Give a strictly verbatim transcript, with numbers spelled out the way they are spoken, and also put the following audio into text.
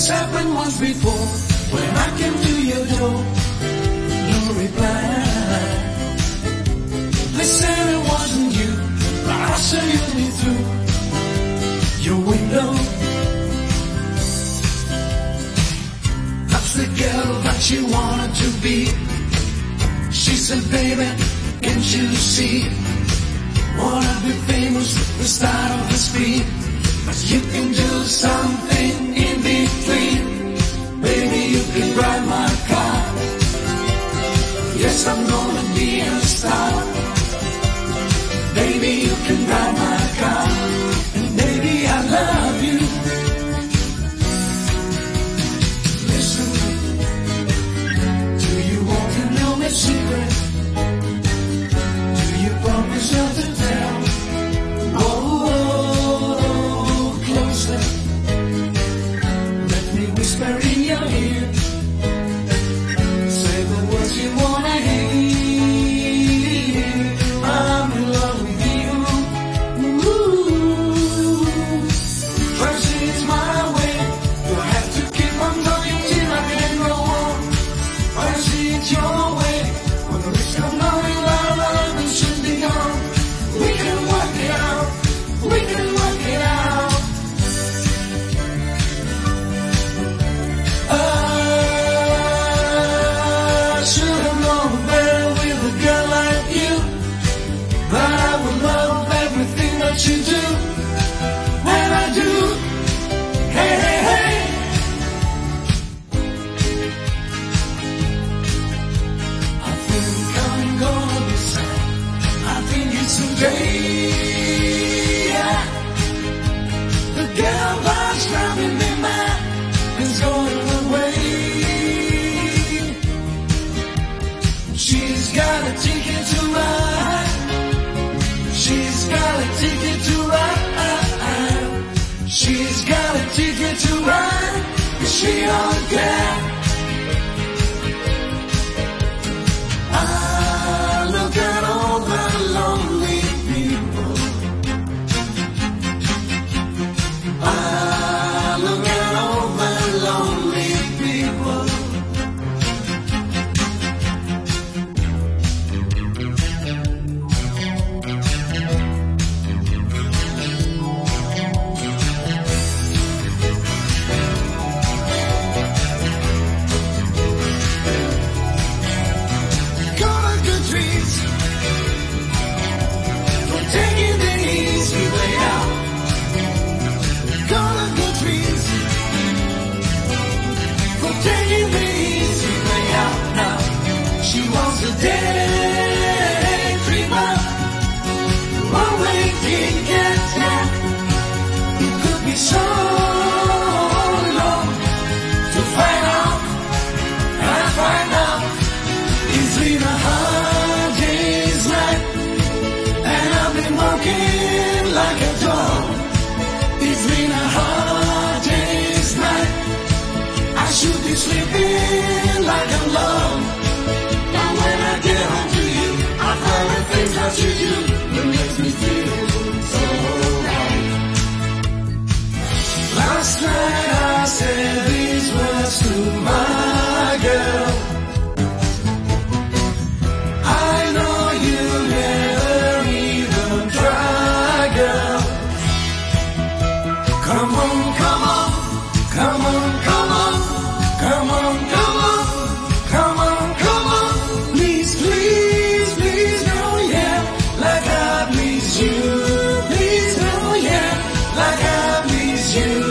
This happened once before, when I came to your door, no reply. They said it wasn't you, but I saw you me through your window. That's the girl that you wanted to be. She said, baby, can't you see? Wanna be famous, the start of the speed, but you can do something in between. Baby, you can drive my car. Yes, I'm gonna be a star. Baby, you can drive my car. And baby, I love you. Listen, do you want to know my secret? Do you promise not to tell? Whoa, closer. Let me whisper in your ear. Say the words you wanna hear. I'm in love with you. Ooh. First it's my way. You have to keep on talking till I can go on. First it's your way. When the rich come knowing our love and should be gone. We can work it out. We can work it out. I should have known better with a girl like you, but I would love everything that you do. And I do. Hey, hey, hey. I think I'm gonna be sad. I think it's today. Yeah. The girl that's driving me mad is going away. She's got a ticket to ride. She's got a ticket to ride. She's got a ticket to ride. But she don't care. I look at all the lonely people. I look at all the lonely people. Got a good dreams for taking the easy way out. Got a good dreams for taking the easy way out now. She wants a daydreamer, one waking get down. It could be so long to find out, and I find out it's been a hard day's night, and I've been working like a dog. It's been a hard day's night. I should be sleeping like I'm alone. But when I get home to you, I find the things that you do that makes me feel so right. Last night I said these words to my girl. I know you never even try, girl. Come on, come on, come on, come on, come on, come on, come on, come on. Please, please, please, oh yeah, like I please you. Please, oh yeah, like I please you.